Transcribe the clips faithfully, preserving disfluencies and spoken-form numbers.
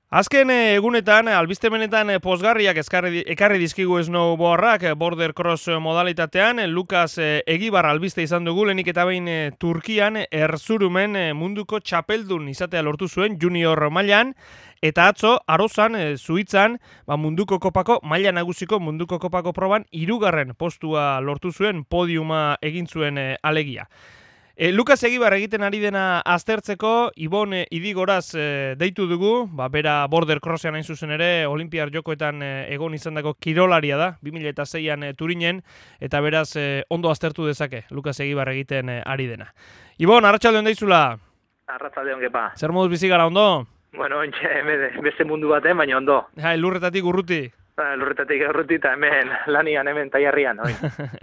Azken egunetan, albiste benetan pozgarriak eskarri, ekarri dizkigu snowboardak border cross modalitatean. Lukas Egibar albiste izan dugu, lehenik eta behin Turkian Erzurumen munduko txapeldun izatea lortu zuen junior mailan, eta atzo, Arozan, Zuitzan, ba, munduko kopako, maila nagusiko munduko kopako proban, hirugarren postua lortu zuen, podiuma egin zuen alegia. E, Lukas Egibar egiten ari dena aztertzeko, Ibon e, Idigoraz e, deitu dugu, ba, bera border crossean hain zuzen ere, Olimpiar Jokoetan e, egon izandako kirolaria da, bi mila seian e, Turinen, eta beraz e, ondo aztertu dezake, Lukas Egibar egiten e, ari dena. Ibon, arratsalde on deizula. Arratsalde on gepa. Zer moduz bizi gara, ondo? Bueno, ontxe, beste mundu baten, baina ondo. Ja, lurretatik urruti. Ba, lurretatik urruti eta hemen lanian, hemen taiarrian, oi.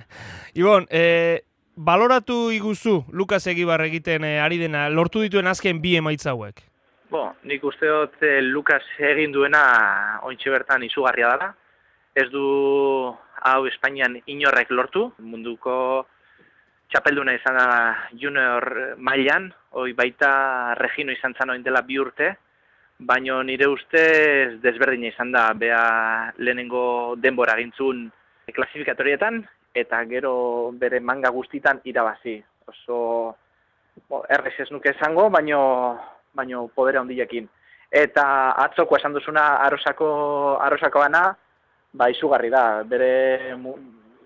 Ibon, e, baloratu iguzu Lukas Egibar egiten eh, ari dena, lortu dituen azken bi emaitza hauek? Bo, nik uste dut eh, Lukas egin duena ointxe bertan izugarria dela. Ez du hau Espainian inorrek lortu, munduko txapelduna izan da junior mailan, hoi baita Regino izan zan oin dela bi urte, baina nire ustez desberdina izan da, bea lehenengo denbora gintzun klasifikatorietan, eta gero bere manga guztitan irabazi. Oso bo, errez ez nuke esango, baino, baino podera handilekin. Eta atzoko esan duzuna arosako, arosako bana, ba izugarri da. Bere mu,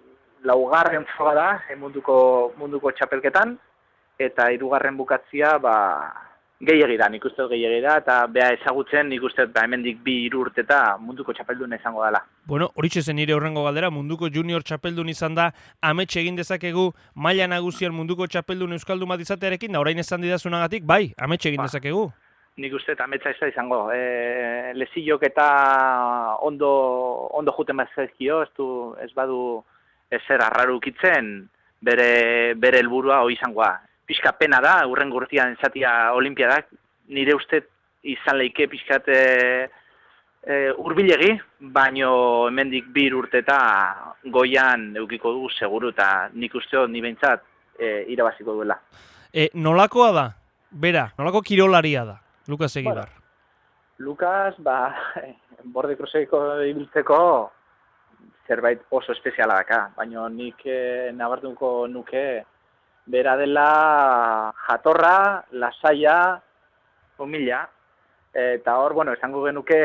laugarren froga da munduko, munduko txapelketan, eta hirugarren bukatzia ba, gehiegi da, nik uste dut gehiegi da, eta beha ezagutzen nik uste dut ba, hemendik bi hiru urte eta munduko txapeldun izango dela. Bueno, horitxe zen nire horrengo galdera, munduko junior txapeldun izan da, amets egin dezakegu maila nagusian munduko txapeldun euskaldun bat izatearekin, da orain esan didazunagatik, bai, amets egin ba, dezakegu. Nik uste dut ametsa ez da izango. E, lezilok eta ondo, ondo juten bat zaizkio, ez, du, ez badu ezer arraru ukitzen, bere, bere helburua hoi izangoa. Pixka pena da, urren gurtian zatia olimpiadak, nire uste izan leike pixkat e, e, urbilegi, baino hemendik bir urte eta goian eukiko du seguru, eta nik uste ni behintzat e, irabaziko duela. E, nolakoa da, bera, nolako kirolaria da, Lukas Egibar? Bueno, Lukas, ba, borde kroseko ibiltzeko zerbait oso espeziala daka, baina nik e, nabartuko nuke, bera dela jatorra, lasaia, humila, eta hor, bueno, esango genuke,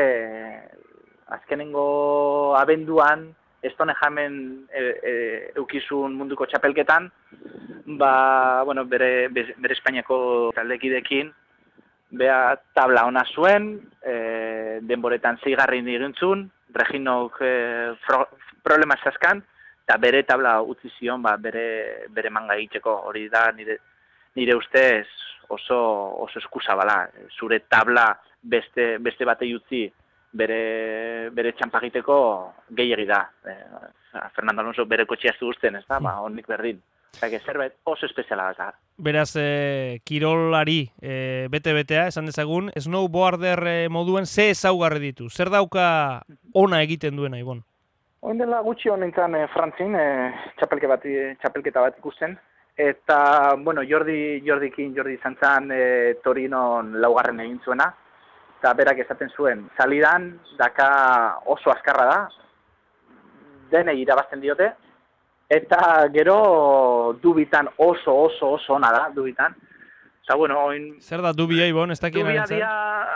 azkenengo abenduan, estone jamen e, e, eukizun munduko txapelketan, ba, bueno, bere, bere Espainiako taldekidekin, bea tabla ona zuen, e, denboretan zeigarrin digintzun, Reginok e, pro, problema zazkan, eta bere tabla utzi zion, ba, bere, bere manga egiteko, hori da nire, nire ustez oso, oso eskusa bala. Zure tabla beste, beste batei utzi bere, bere txampa egiteko gehiegi da. E, Fernando Alonso bere kotxea ez du guztien, ez da, ba, honik berdin. Eta zerbait oso espeziala da. Beraz, e, kirolari e, bete-betea, esan dezagun, snowboarder e, moduen ze ezaugarri ditu? Zer dauka ona egiten duena, Ibon? Oin dela gutxi honintzen e, Frantzin, e, txapelke bat, txapelketa bat ikusten. Eta, bueno, Jordi, Jordikin, Jordi izan zen e, Torinon laugarren egin zuena. Eta berak esaten zuen, salidan, daka oso azkarra da, denei irabazten diote. Eta gero dubitan oso, oso, oso ona da, dubitan. Eta, bueno, oin... Zer da dubia, Ibon, ez dakien dubia dia,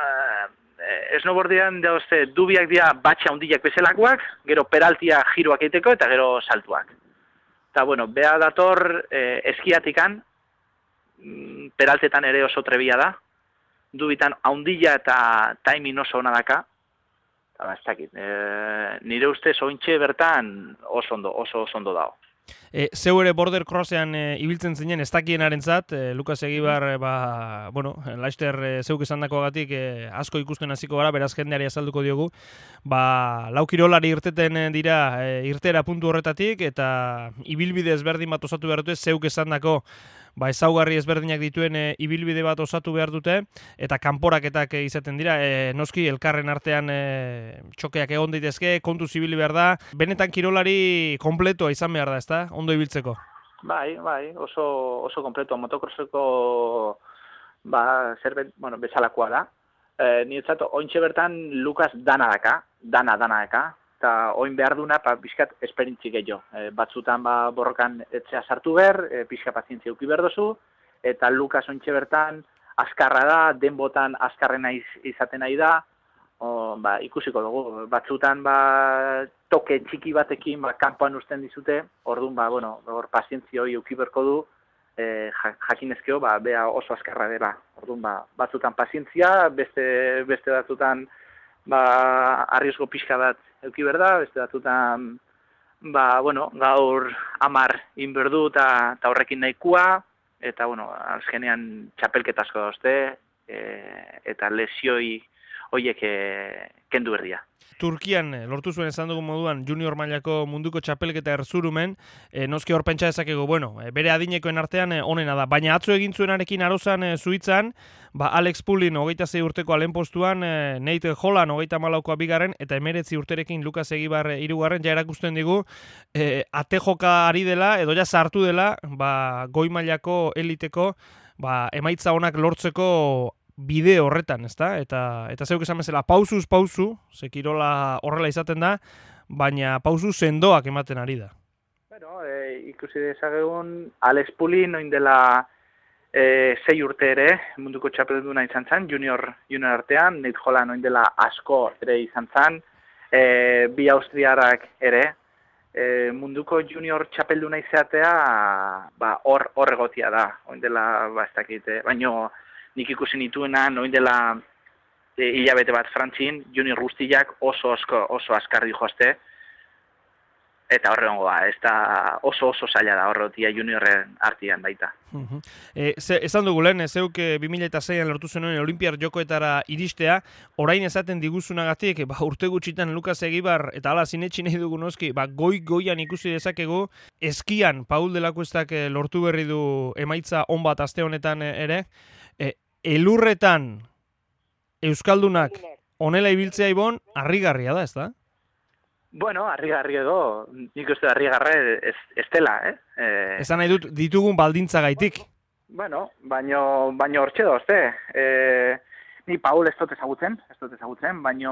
snowboardean dauzte dubiak dira batxa hundiak bezalakoak, gero peraltia giroak egiteko eta gero saltuak. Eta, bueno, beha dator eh, eskiatikan, peraltetan ere oso trebia da, dubitan haundila eta taimin oso ona daka, eta ez dakit, e, nire ustez ointxe bertan oso ondo, oso, oso ondo dago. E, zeu ere border crossean e, ibiltzen zinen ez dakienarentzat, e, Lukas Egibar, e, ba, bueno, Laster e, zeuk esandakoagatik e, asko ikusten hasiko gara, beraz jendeari azalduko diogu, ba, lau kirolari irteten dira e, irtera puntu horretatik, eta ibilbide ezberdin bat osatu behar dute, zeuk esandako ba, ezaugarri ezberdinak dituen e, ibilbide bat osatu behar dute, eta kanporaketak e, izaten dira, e, noski elkarren artean e, txokeak egon daitezke, kontuz ibili behar da, benetan kirolari kompletoa izan behar da, ezta? Ondo ibiltzeko. Bai, bai, oso, oso kompleto, motokroseko ba, zerbait, bueno, bezalakoa da. E, Niretzat, ointxe bertan Lukas dana daka, dana dana daka, eta oin behar duna, pa, pixkat esperintzi gehiago. E, batzutan ba, borrokan etzea sartu behar, e, pixka pazientzia uki behar dozu, eta Lukas ointxe bertan azkarra da, denbotan azkarrena iz, izaten nahi da, o, ba, ikusiko dugu. Batzutan ba, toke txiki batekin ba, kanpoan uzten dizute, orduan ba, bueno, hor pazientzia hori uki beharko du, E, jakinezkeo, ba, bea oso azkarra dela. Orduan, ba, batzutan pazientzia, beste, beste batzutan ba, arriesgo pixka bat euki berda, beste batzutan ba, bueno, gaur amar inberdu eta horrekin nahikoa, eta, bueno, azkenean txapelketasko dauzte, e, eta lesioi horiek e, kendu berdia. Turkian lortu zuen esan dugun moduan junior mailako munduko txapelketa erzurumen, e, noski hor pentsa dezakegu, bueno, e, bere adinekoen artean e, onena da, baina atzo egin zuenarekin arozan e, zuitzan, ba, Alex Pulin hogeita zei urteko alen postuan, e, Nate Holland hogeita malaukoa bigarren, eta emeretzi urterekin Lukas Egibar hirugarren, ja erakusten digu, e, ate joka ari dela, edo ja sartu dela, ba, goi mailako eliteko, ba, emaitza onak lortzeko bide horretan, ezta? Eta eta zeuk esan bezala pausuz pausu, ze kirola horrela izaten da, baina pausu sendoak ematen ari da. Bueno, e, ikusi dezagegun Alex Pulin oin dela e, sei urte ere munduko txapelduna izan zen, junior, junior artean, Nate Holland oin dela asko ere izan zen, e, bi austriarrak ere, e, munduko junior txapelduna izatea, ba, hor hor egotia da, oin dela, ba, ez dakit, baino nik ikusi nituena, noin dela e, hilabete bat Frantzin, junior guztiak oso oso, oso azkarri joazte, eta horrengo ba, ez da oso oso zaila da horretia juniorren artian baita. Uh-huh. E, ze, esan dugu lehen, zeuk bi mila seian lortu zenuen Olimpiar jokoetara iristea, orain esaten diguzunagatik, ba, urte gutxitan Lukas Egibar, eta hala zinetxi nahi dugu noski, ba, goi-goian ikusi dezakegu, eskian Paul de la Cuestak lortu berri du emaitza on bat aste honetan ere, e, elurretan euskaldunak onela ibiltzea ibon, harrigarria da, ez da? Bueno, harrigarri edo, nik uste harrigarra ez, ez dela, eh? E... Esan nahi dut ditugun baldintza gaitik. Bueno, baino, baino hortxe dozte. E, ni Paul ez dut ezagutzen, ez dut ezagutzen, baino,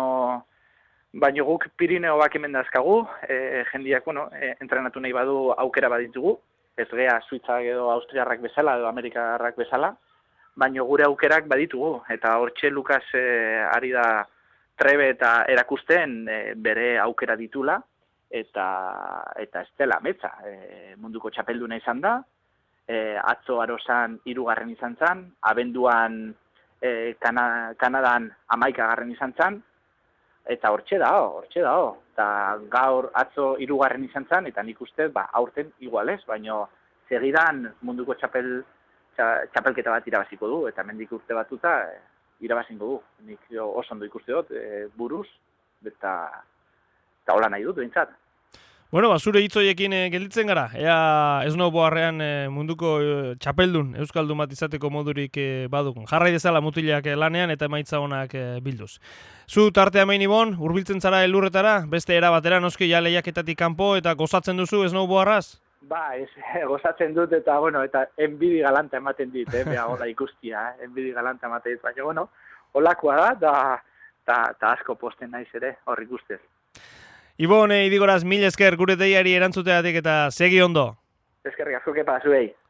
baino guk Pirineo bak hemen dazkagu, e, jendiak, bueno, e, entrenatu nahi badu aukera baditugu, ez gea Suitzak edo Austriarrak bezala edo Amerikarrak bezala, baino gure aukerak baditugu, eta hortxe Lukas e, ari da trebe eta erakusten e, bere aukera ditula, eta eta ez dela metza. E, munduko txapelduna izan da, e, atzo arozan hirugarren izan zen, abenduan e, Kana, Kanadan hamaikagarren izan zen, eta hortxe da, hortxe da, eta gaur atzo hirugarren izan zen, eta nik uste, ba, aurten igualez, baino segidan munduko txapel, txapelketa bat irabaziko du, eta mendik urte batuta, e, irabazingo du. Nik oso ondo ikuste dut, e, buruz, eta, eta hola nahi dut, behintzat. Bueno, ba, zure hitzoiekin e, gelditzen gara. Ea snowboardean e, munduko e, txapeldun, euskaldun bat izateko modurik e, badugun. Jarrai dezala mutilak e, lanean eta emaitza honak e, bilduz. Zu tartea main ibon, hurbiltzen zara elurretara, beste era batera noski ja lehiaketatik kanpo eta gozatzen duzu snowboardaz? Ba, ez, gozatzen dut eta, bueno, eta enbidi galanta ematen dit, eh, beha, hola ikustia, eh, enbidi galanta ematen dit, baina, bueno, holakoa da, da, da, da asko posten naiz ere, hor ikustez. Ibon, e, idigoraz, mil esker gure deiari erantzuteatik eta segi ondo. Eskerrik asko kepa, zuei.